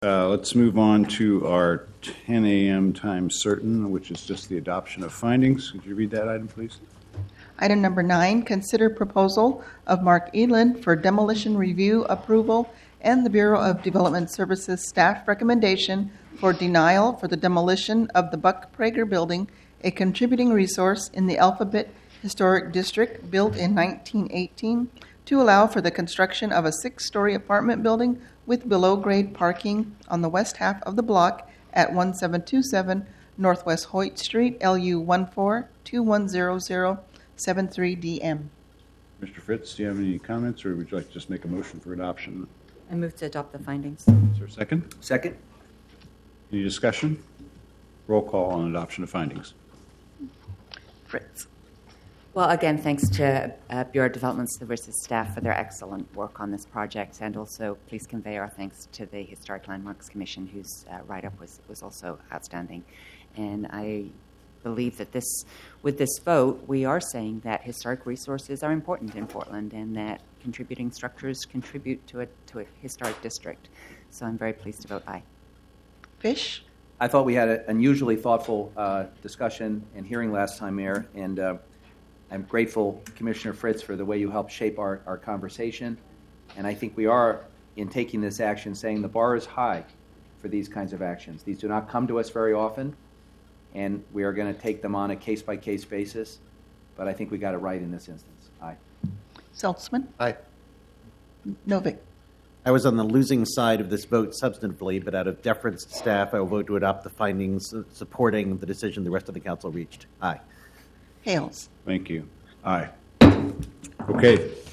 Let's move on to our 10 a.m. time certain, which is just the adoption of findings. Could you read that item, please? Item number 9, consider proposal of Mark Eland for demolition review approval and the Bureau of Development Services staff recommendation for denial for the demolition of the Buck Prager Building, a contributing resource in the Alphabet Historic District built in 1918 to allow for the construction of a 6-story apartment building with below-grade parking on the west half of the block at 1727 Northwest Hoyt Street, LU 14210073DM. Mr. Fritz, do you have any comments, or would you like to just make a motion for adoption? I move to adopt the findings. Is there a second? Second. Any discussion? Roll call on adoption of findings. Fritz. Well, again, thanks to Bureau of Development Services staff for their excellent work on this project, and also please convey our thanks to the Historic Landmarks Commission, whose write-up was also outstanding. And I believe that with this vote, we are saying that historic resources are important in Portland and that contributing structures contribute to a historic district. So I'm very pleased to vote aye. Fish. I thought we had an unusually thoughtful discussion and hearing last time, Mayor, and I'm grateful, Commissioner Fritz, for the way you helped shape our conversation. And I think we are, in taking this action, saying the bar is high for these kinds of actions. These do not come to us very often, and we are going to take them on a case-by-case basis. But I think we got it right in this instance. Aye. Saltzman. Aye. Novick. I was on the losing side of this vote substantively, but out of deference to staff, I will vote to adopt the findings supporting the decision the rest of the council reached. Aye. Hales. Thank you. Aye. Okay.